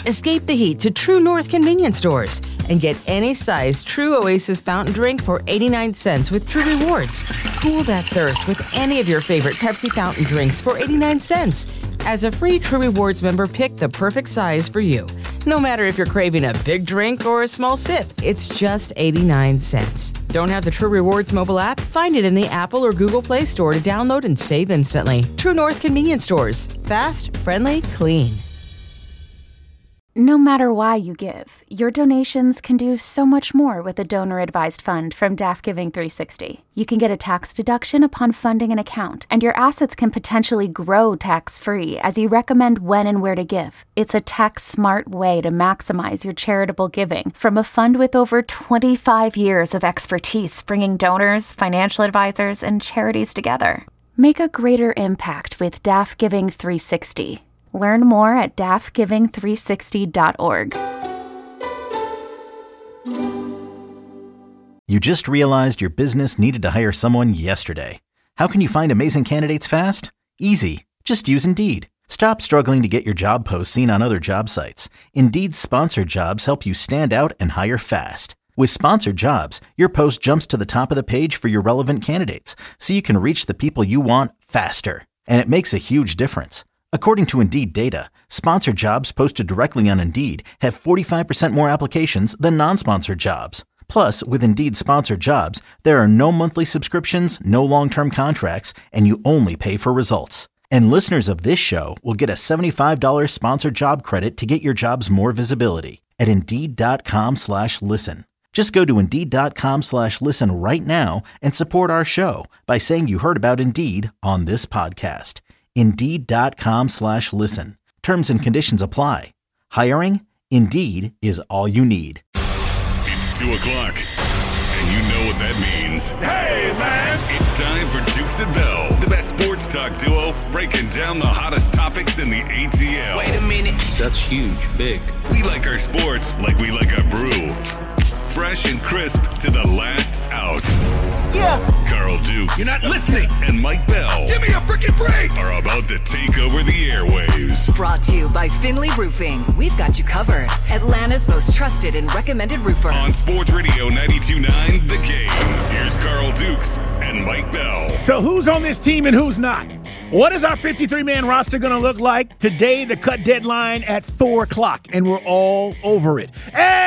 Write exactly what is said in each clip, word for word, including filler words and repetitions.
Escape the heat to True North convenience stores and get any size True Oasis fountain drink for eighty-nine cents with True Rewards. Cool that thirst with any of your favorite Pepsi fountain drinks for eighty-nine cents. As a free True Rewards member, pick the perfect size for you. No matter if you're craving a big drink or a small sip, it's just eighty-nine cents. Don't have the True Rewards mobile app? Find it in the Apple or Google Play Store to download and save instantly. True North convenience stores. Fast, friendly, clean. No matter why you give, your donations can do so much more with a donor-advised fund from D A F Giving three sixty. You can get a tax deduction upon funding an account, and your assets can potentially grow tax-free as you recommend when and where to give. It's a tax-smart way to maximize your charitable giving from a fund with over twenty-five years of expertise bringing donors, financial advisors, and charities together. Make a greater impact with D A F Giving three sixty. Learn more at D A F giving three sixty dot org. You just realized your business needed to hire someone yesterday. How can you find amazing candidates fast? Easy. Just use Indeed. Stop struggling to get your job posts seen on other job sites. Indeed's sponsored jobs help you stand out and hire fast. With sponsored jobs, your post jumps to the top of the page for your relevant candidates, so you can reach the people you want faster. And it makes a huge difference. According to Indeed data, sponsored jobs posted directly on Indeed have forty-five percent more applications than non-sponsored jobs. Plus, with Indeed sponsored jobs, there are no monthly subscriptions, no long-term contracts, and you only pay for results. And listeners of this show will get a seventy-five dollars sponsored job credit to get your jobs more visibility at Indeed.com slash listen. Just go to Indeed.com slash listen right now and support our show by saying you heard about Indeed on this podcast. Indeed.com slash listen. Terms and conditions apply. Hiring? Indeed is all you need. It's two o'clock, and you know what that means. Hey, man! It's time for Dukes and Bell, the best sports talk duo breaking down the hottest topics in the A T L. Wait a minute. That's huge. Big. We like our sports like we like our brew. Fresh and crisp to the last out. Yeah. Carl Dukes. You're not listening. And Mike Bell. Give me a freaking break. Are about to take over the airwaves. Brought to you by Finley Roofing. We've got you covered. Atlanta's most trusted and recommended roofer. On Sports Radio ninety-two point nine, The Game. Here's Carl Dukes and Mike Bell. So who's on this team and who's not? What is our fifty-three man roster going to look like? Today, the cut deadline at four o'clock, and we're all over it.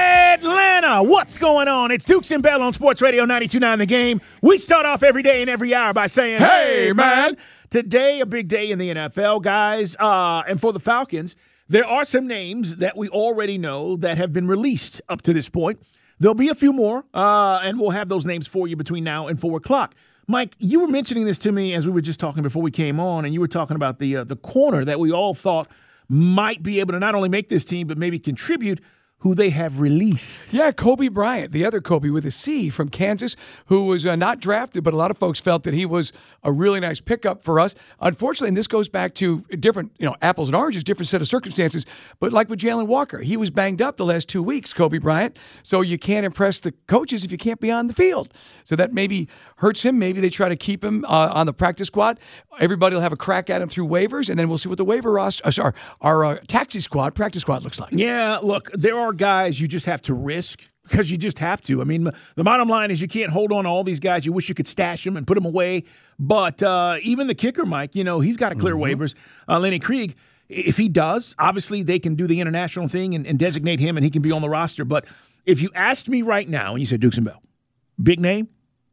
Atlanta, what's going on? It's Dukes and Bell on Sports Radio ninety-two point nine The Game. We start off every day and every hour by saying, hey, man. Today, a big day in the N F L, guys. Uh, and for the Falcons, there are some names that we already know that have been released up to this point. There'll be a few more, uh, and we'll have those names for you between now and four o'clock. Mike, you were mentioning this to me as we were just talking before we came on, and you were talking about the uh, the corner that we all thought might be able to not only make this team, but maybe contribute, who they have released. Yeah, Kobe Bryant, the other Kobe with a C from Kansas, who was uh, not drafted, but a lot of folks felt that he was a really nice pickup for us. Unfortunately, and this goes back to different, you know, apples and oranges, different set of circumstances, but like with Jalen Walker, he was banged up the last two weeks, Kobe Bryant, so you can't impress the coaches if you can't be on the field. So that maybe hurts him. Maybe they try to keep him uh, on the practice squad. Everybody will have a crack at him through waivers, and then we'll see what the waiver roster, uh, sorry, our uh, taxi squad, practice squad looks like. Yeah, look, there are guys you just have to risk because you just have to. I mean, the bottom line is you can't hold on to all these guys. You wish you could stash them and put them away. But uh, even the kicker, Mike, you know, he's got to clear mm-hmm. waivers. Uh, Lenny Krieg, if he does, obviously they can do the international thing and, and designate him and he can be on the roster. But if you asked me right now and you said Dukes and Bell, big name?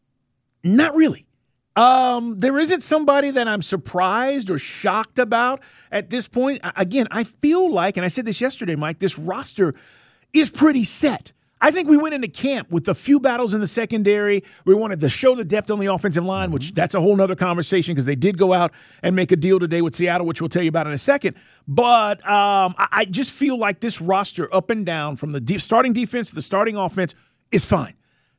Not really. Um, there isn't somebody that I'm surprised or shocked about at this point. Again, I feel like, and I said this yesterday, Mike, this roster is pretty set. I think we went into camp with a few battles in the secondary. We wanted to show the depth on the offensive line, which that's a whole nother conversation because they did go out and make a deal today with Seattle, which we'll tell you about in a second. But um, I, I just feel like this roster up and down from the de- starting defense to the starting offense is fine.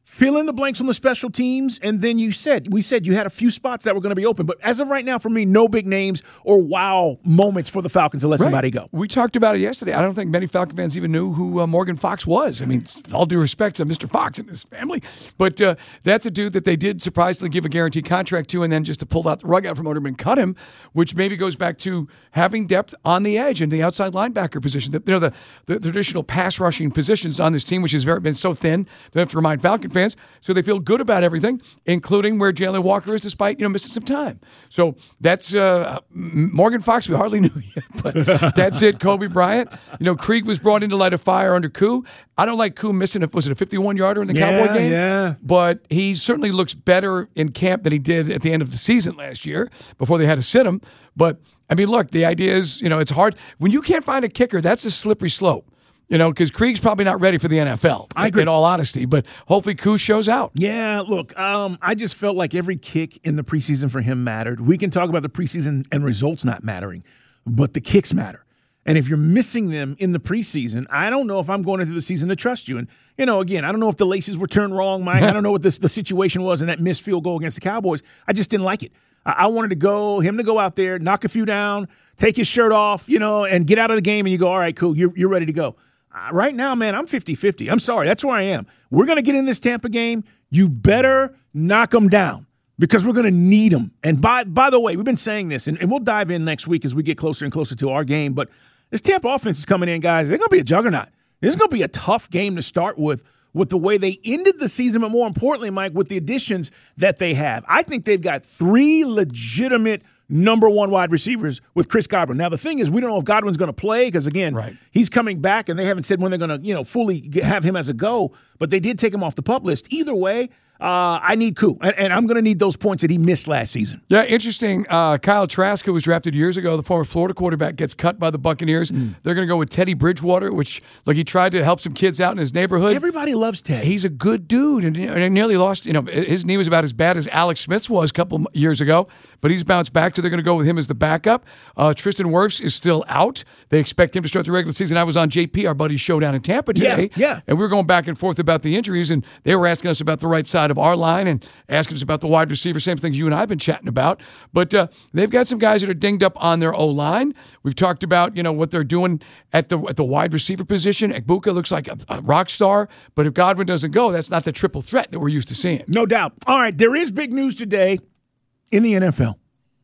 Fill in the blanks on the special teams, and then you said, we said you had a few spots that were going to be open. But as of right now, for me, no big names or wow moments for the Falcons to let right. somebody go. We talked about it yesterday. I don't think many Falcon fans even knew who uh, Morgan Fox was. I mean, all due respect to Mister Fox and his family. But uh, that's a dude that they did surprisingly give a guaranteed contract to, and then just to pull out the rug out from under him and cut him, which maybe goes back to having depth on the edge and the outside linebacker position. The, you know, the, the traditional pass rushing positions on this team, which has very, been so thin, they have to remind Falcon fans. So they feel good about everything, including where Jalen Walker is, despite you know missing some time. So that's uh, Morgan Fox. We hardly knew yet, but that's it. Kobe Bryant. You know, Krieg was brought in to light a fire under Koo. I don't like Koo missing. Was it a fifty-one yarder in the yeah, Cowboy game? Yeah. But he certainly looks better in camp than he did at the end of the season last year before they had to sit him. But I mean, look, the idea is, you know, it's hard when you can't find a kicker. That's a slippery slope. You know, because Krieg's probably not ready for the N F L, I agree. In all honesty. But hopefully Koo shows out. Yeah, look, um, I just felt like every kick in the preseason for him mattered. We can talk about the preseason and results not mattering, but the kicks matter. And if you're missing them in the preseason, I don't know if I'm going into the season to trust you. And, you know, again, I don't know if the laces were turned wrong, Mike. I don't know what this, the situation was in that missed field goal against the Cowboys. I just didn't like it. I, I wanted to go, him to go out there, knock a few down, take his shirt off, you know, and get out of the game, and you go, all right, cool, you're, you're ready to go. Uh, right now, man, I'm fifty-fifty. I'm sorry. That's where I am. We're going to get in this Tampa game. You better knock them down because we're going to need them. And by by the way, we've been saying this, and, and we'll dive in next week as we get closer and closer to our game. But this Tampa offense is coming in, guys. They're going to be a juggernaut. This is going to be a tough game to start with, with the way they ended the season, but more importantly, Mike, with the additions that they have. I think they've got three legitimate number one wide receivers with Chris Godwin. Now, the thing is, we don't know if Godwin's going to play because, again, right. he's coming back, and they haven't said when they're going to, you know, fully have him as a go, but they did take him off the PUP list. Either way, uh, I need Koo, and, and I'm going to need those points that he missed last season. Yeah, interesting. Uh, Kyle Trask, who was drafted years ago, the former Florida quarterback, gets cut by the Buccaneers. Mm. They're going to go with Teddy Bridgewater, which, look, he tried to help some kids out in his neighborhood. Everybody loves Teddy. He's a good dude, and, and he nearly lost, you know, his knee was about as bad as Alex Smith's was a couple years ago, but he's bounced back, so they're going to go with him as the backup. Uh, Tristan Wirfs is still out. They expect him to start the regular season. I was on J P, our buddy's show down in Tampa today, yeah, yeah. and we were going back and forth about the injuries, and they were asking us about the right side of our line and asking us about the wide receiver, same things you and I have been chatting about. But uh, they've got some guys that are dinged up on their O-line. We've talked about, you know, what they're doing at the at the wide receiver position. Egbuka looks like a, a rock star, but if Godwin doesn't go, that's not the triple threat that we're used to seeing. No doubt. All right, there is big news today in the N F L.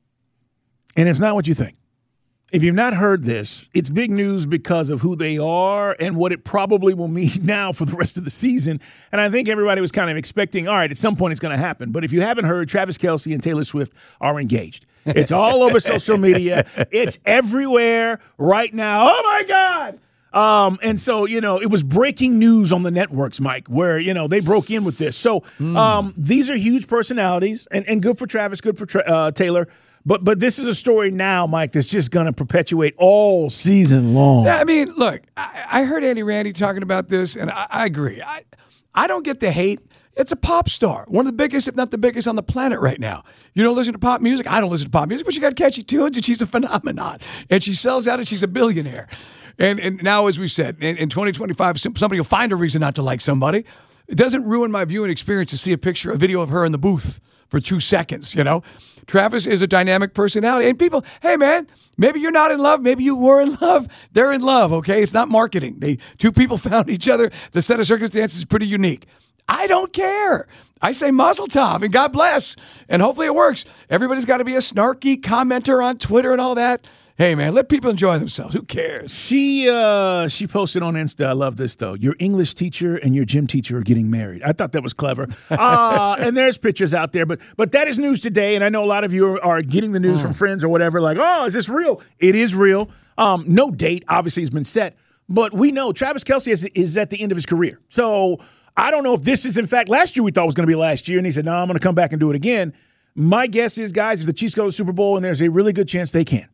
And it's not what you think. If you've not heard this, it's big news because of who they are and what it probably will mean now for the rest of the season. And I think everybody was kind of expecting, all right, at some point it's going to happen. But if you haven't heard, Travis Kelce and Taylor Swift are engaged. It's all over social media. It's everywhere right now. Oh, my God. Um, and so, you know, it was breaking news on the networks, Mike, where, you know, they broke in with this. So mm. um, these are huge personalities, and, and good for Travis, good for uh, Taylor. But but this is a story now, Mike, that's just going to perpetuate all season long. Yeah, I mean, look, I, I heard Andy Randy talking about this, and I, I agree. I, I don't get the hate. It's a pop star, one of the biggest, if not the biggest, on the planet right now. You don't listen to pop music? I don't listen to pop music, but she got catchy tunes, and she's a phenomenon. And she sells out, and she's a billionaire. And and now, as we said, in, in twenty twenty-five, somebody will find a reason not to like somebody. It doesn't ruin my viewing experience to see a picture, a video of her in the booth for two seconds, you know? Travis is a dynamic personality. And people, hey, man, maybe you're not in love. Maybe you were in love. They're in love, okay? It's not marketing. They Two people found each other. The set of circumstances is pretty unique. I don't care. I say mazel tov and God bless. And hopefully it works. Everybody's got to be a snarky commenter on Twitter and all that. Hey, man, let people enjoy themselves. Who cares? She uh, she posted on Insta, I love this, though. Your English teacher and your gym teacher are getting married. I thought that was clever. Uh, and there's pictures out there. But but that is news today, and I know a lot of you are, are getting the news mm. from friends or whatever, like, oh, is this real? It is real. Um, no date, obviously, has been set. But we know Travis Kelce is, is at the end of his career. So I don't know if this is, in fact, last year we thought was going to be last year, and he said, no, I'm going to come back and do it again. My guess is, guys, if the Chiefs go to the Super Bowl, and there's a really good chance they can.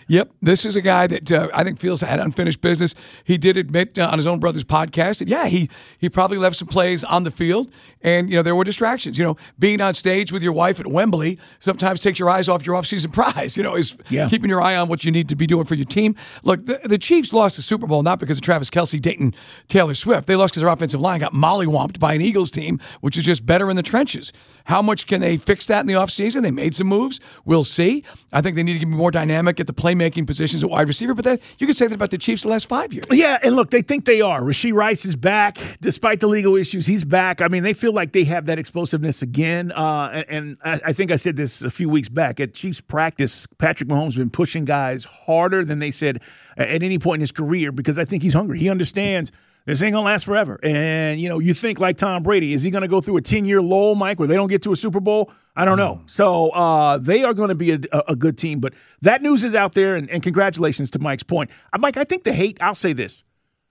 Yep, this is a guy that uh, I think feels had unfinished business. He did admit uh, on his own brother's podcast that, yeah, he he probably left some plays on the field, and, you know, there were distractions. You know, being on stage with your wife at Wembley sometimes takes your eyes off your off-season prize, you know, is yeah. keeping your eye on what you need to be doing for your team. Look, the, the Chiefs lost the Super Bowl not because of Travis Kelce, Dayton, Taylor Swift. They lost because their offensive line got mollywomped by an Eagles team, which is just better in the trenches. How much can they fix that in the offseason? They made some moves. We'll see. I think they need to be more dynamic at the playmaking positions at wide receiver, but that, you can say that about the Chiefs the last five years. Yeah, and look, they think they are. Rashee Rice is back. Despite the legal issues, he's back. I mean, they feel like they have that explosiveness again. Uh, and and I, I think I said this a few weeks back. At Chiefs practice, Patrick Mahomes has been pushing guys harder than they said at any point in his career because I think he's hungry. He understands this ain't going to last forever. And, you know, you think like Tom Brady. Is he going to go through a ten-year lull, Mike, where they don't get to a Super Bowl? I don't know. So uh, they are going to be a, a good team. But that news is out there, and, and congratulations to Mike's point. Uh, Mike, I think the hate, I'll say this,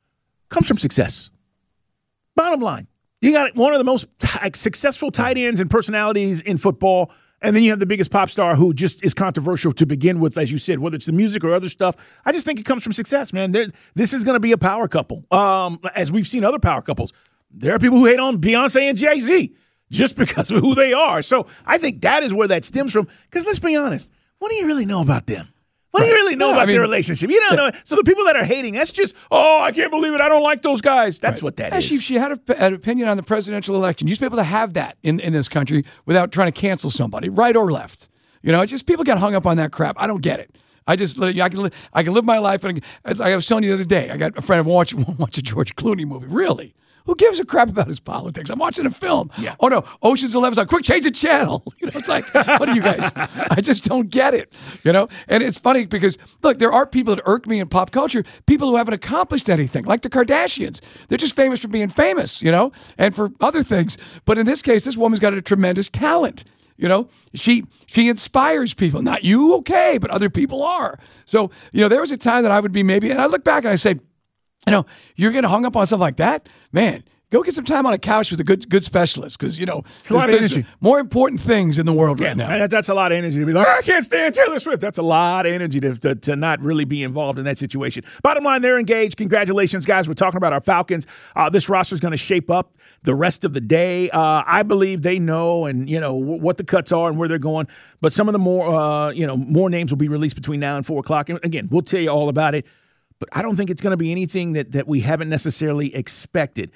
comes from success. Bottom line, you got one of the most t- successful tight ends and personalities in football, and then you have the biggest pop star who just is controversial to begin with, as you said, whether it's the music or other stuff. I just think it comes from success, man. There, this is going to be a power couple. Um, as we've seen other power couples, there are people who hate on Beyonce and Jay-Z just because of who they are. So I think that is where that stems from. Because let's be honest, what do you really know about them? What right. do you really know no, about I mean, their relationship? You don't know. So the people that are hating, that's just, oh, I can't believe it. I don't like those guys. That's right. what that Actually, is. She had a, an opinion on the presidential election. You used to be able to have that in, in this country without trying to cancel somebody, right or left. You know, it's just people get hung up on that crap. I don't get it. I just, I can, I can live my life. And like I was telling you the other day, I got a friend of watch, watch a George Clooney movie. Really? Who gives a crap about his politics? I'm watching a film. Yeah. Oh, no. Ocean's Eleven's like, quick, change the channel. You know, it's like, what are you guys? I just don't get it. You know? And it's funny because, look, there are people that irk me in pop culture, people who haven't accomplished anything, like the Kardashians. They're just famous for being famous, you know, and for other things. But in this case, this woman's got a tremendous talent. You know, she she inspires people. Not you, okay, but other people are. So, you know, there was a time that I would be maybe, and I look back and I say, you know, you're getting hung up on something like that? Man, go get some time on a couch with a good good specialist because, you know, a lot of energy. More important things in the world yeah, right now. That, that's a lot of energy to be like, I can't stand Taylor Swift. That's a lot of energy to, to, to not really be involved in that situation. Bottom line, they're engaged. Congratulations, guys. We're talking about our Falcons. Uh, this roster is going to shape up the rest of the day. Uh, I believe they know and, you know, w- what the cuts are and where they're going. But some of the more, uh, you know, more names will be released between now and four o'clock. And again, we'll tell you all about it. But I don't think it's going to be anything that, that we haven't necessarily expected.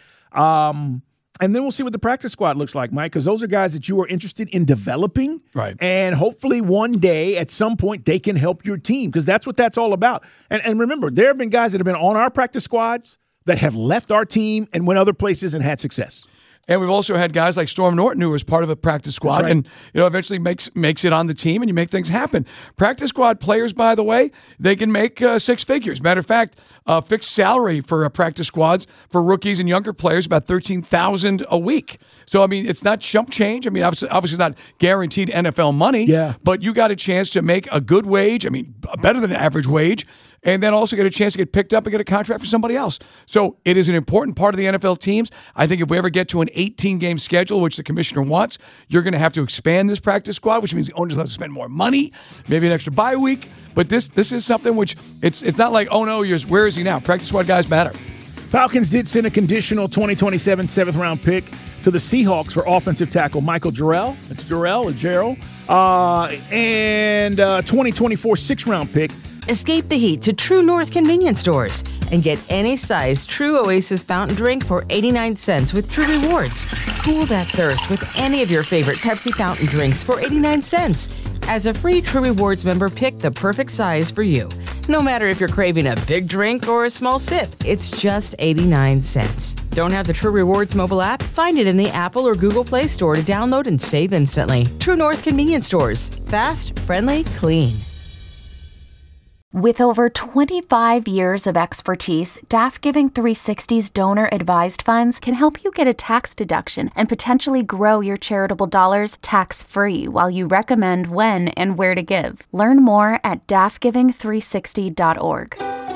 Um, and then we'll see what the practice squad looks like, Mike, because those are guys that you are interested in developing. Right. And hopefully one day at some point they can help your team because that's what that's all about. And, and remember, there have been guys that have been on our practice squads that have left our team and went other places and had success. And we've also had guys like Storm Norton, who was part of a practice squad, right. and you know eventually makes makes it on the team, and you make things happen. Practice squad players, by the way, they can make uh, six figures. Matter of fact, uh, fixed salary for uh, practice squads for rookies and younger players about thirteen thousand dollars a week. So I mean, it's not chump change. I mean, obviously, obviously, it's not guaranteed N F L money. Yeah. But you got a chance to make a good wage. I mean, better than an average wage. And then also get a chance to get picked up and get a contract for somebody else. So it is an important part of the N F L teams. I think if we ever get to an eighteen-game schedule, which the commissioner wants, you're going to have to expand this practice squad, which means the owners have to spend more money, maybe an extra bye week. But this this is something which it's it's not like, oh, no, you're, where is he now? Practice squad guys matter. Falcons did send a conditional twenty twenty-seven seventh-round pick to the Seahawks for offensive tackle Michael Jarrell. That's Jarrell or Jarrell. Uh, and uh, twenty twenty-four sixth-round pick. Escape the heat to True North convenience stores and get any size True Oasis fountain drink for eighty-nine cents with True Rewards. Cool that thirst with any of your favorite Pepsi fountain drinks for eighty-nine cents. As a free True Rewards member, pick the perfect size for you. No matter if you're craving a big drink or a small sip, it's just eighty-nine cents. Don't have the True Rewards mobile app? Find it in the Apple or Google Play Store to download and save instantly. True North convenience stores. Fast, friendly, clean. With over twenty-five years of expertise, D A F Giving three sixty's donor-advised funds can help you get a tax deduction and potentially grow your charitable dollars tax-free while you recommend when and where to give. Learn more at D A F giving three sixty dot org.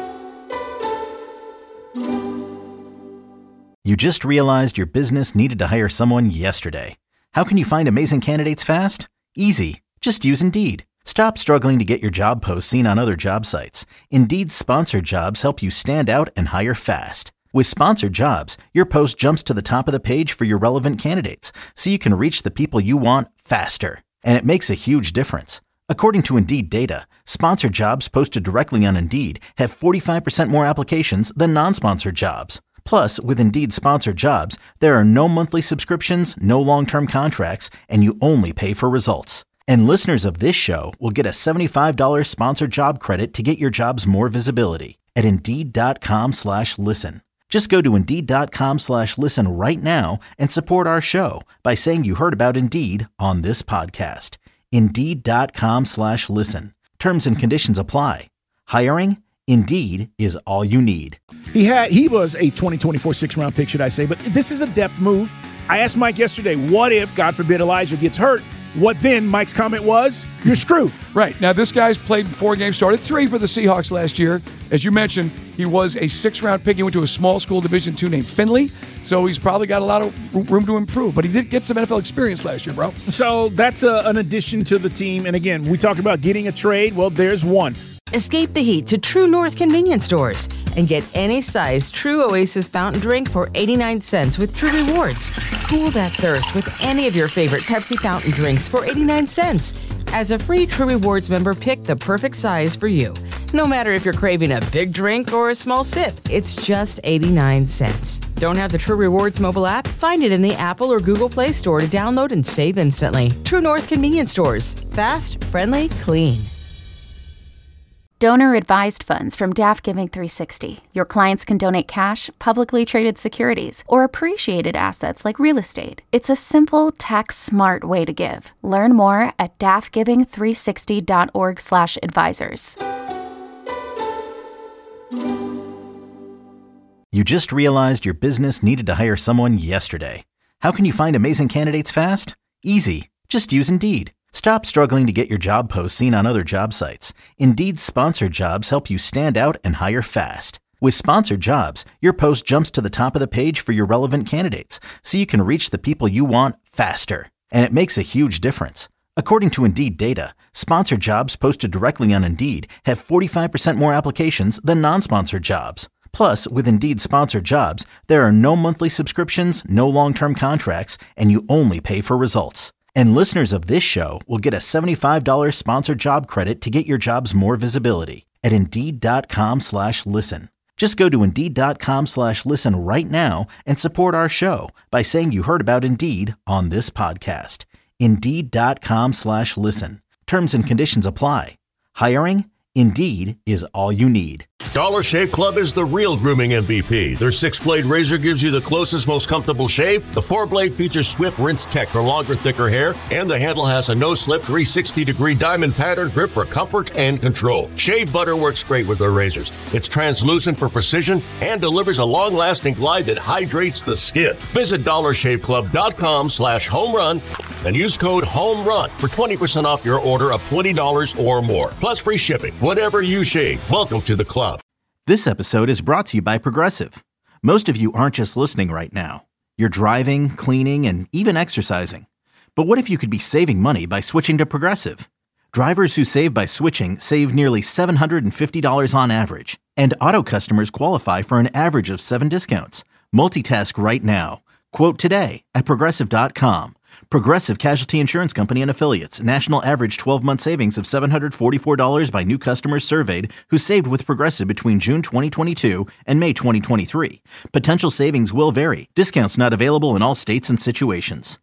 You just realized your business needed to hire someone yesterday. How can you find amazing candidates fast? Easy. Just use Indeed. Stop struggling to get your job posts seen on other job sites. Indeed's sponsored jobs help you stand out and hire fast. With sponsored jobs, your post jumps to the top of the page for your relevant candidates, so you can reach the people you want faster. And it makes a huge difference. According to Indeed data, sponsored jobs posted directly on Indeed have forty-five percent more applications than non-sponsored jobs. Plus, with Indeed sponsored jobs, there are no monthly subscriptions, no long-term contracts, and you only pay for results. And listeners of this show will get a seventy-five dollars sponsored job credit to get your jobs more visibility at Indeed.com slash listen. Just go to Indeed.com slash listen right now and support our show by saying you heard about Indeed on this podcast. Indeed.com slash listen. Terms and conditions apply. Hiring? Indeed is all you need. He had he was a twenty twenty-four six-round pick, should I say, but this is a depth move. I asked Mike yesterday, what if, God forbid, Elijah gets hurt? What then? Mike's comment was, you're screwed. Right. Now, this guy's played four games, started three for the Seahawks last year. As you mentioned, he was a six-round pick. He went to a small school Division two named Findlay, so he's probably got a lot of room to improve. But he did get some N F L experience last year, bro. So that's a, an addition to the team. And again, we talk about getting a trade. Well, there's one. Escape the heat to True North convenience stores and get any size True Oasis fountain drink for eighty-nine cents with True Rewards. Cool that thirst with any of your favorite Pepsi fountain drinks for eighty-nine cents. As a free True Rewards member, pick the perfect size for you. No matter if you're craving a big drink or a small sip, it's just eighty-nine cents. Don't have the True Rewards mobile app? Find it in the Apple or Google Play Store to download and save instantly. True North convenience stores. Fast, friendly, clean. Donor-advised funds from Daft Giving three sixty. Your clients can donate cash, publicly traded securities, or appreciated assets like real estate. It's a simple, tax-smart way to give. Learn more at daft giving three sixty dot org slash advisors. You just realized your business needed to hire someone yesterday. How can you find amazing candidates fast? Easy. Just use Indeed. Stop struggling to get your job posts seen on other job sites. Indeed's sponsored jobs help you stand out and hire fast. With sponsored jobs, your post jumps to the top of the page for your relevant candidates, so you can reach the people you want faster. And it makes a huge difference. According to Indeed data, sponsored jobs posted directly on Indeed have forty-five percent more applications than non-sponsored jobs. Plus, with Indeed sponsored jobs, there are no monthly subscriptions, no long-term contracts, and you only pay for results. And listeners of this show will get a seventy-five dollars sponsored job credit to get your jobs more visibility at Indeed.com slash listen. Just go to Indeed.com slash listen right now and support our show by saying you heard about Indeed on this podcast. Indeed.com slash listen. Terms and conditions apply. Hiring? Indeed is all you need. Dollar Shave Club is the real grooming M V P. Their six-blade razor gives you the closest, most comfortable shave. The four-blade features Swift Rinse Tech for longer, thicker hair. And the handle has a no-slip three hundred sixty degree diamond pattern grip for comfort and control. Shave butter works great with their razors. It's translucent for precision and delivers a long-lasting glide that hydrates the skin. Visit dollar shave club dot com slash home run and use code HOMERUN for twenty percent off your order of twenty dollars or more. Plus free shipping. Whatever you shave, welcome to the club. This episode is brought to you by Progressive. Most of you aren't just listening right now. You're driving, cleaning, and even exercising. But what if you could be saving money by switching to Progressive? Drivers who save by switching save nearly seven hundred fifty dollars on average. And auto customers qualify for an average of seven discounts. Multitask right now. Quote today at Progressive dot com. Progressive Casualty Insurance Company and Affiliates. National average twelve-month savings of seven hundred forty-four dollars by new customers surveyed who saved with Progressive between June twenty twenty-two and May twenty twenty-three. Potential savings will vary. Discounts not available in all states and situations.